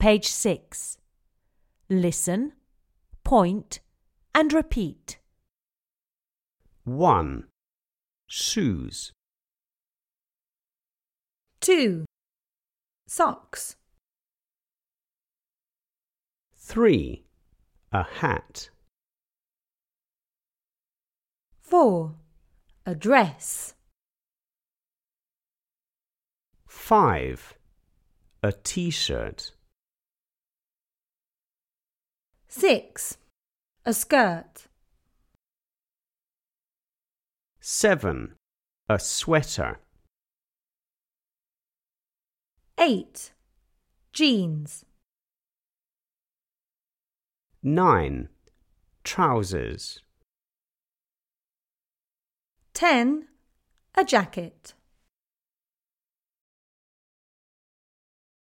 Page 6. Listen, point and repeat. 1. Shoes. 2. Socks. 3. A hat. 4. A dress. 5. A t-shirt. 6. A skirt. 7. A sweater. 8. Jeans. 9. Trousers. 10. A jacket.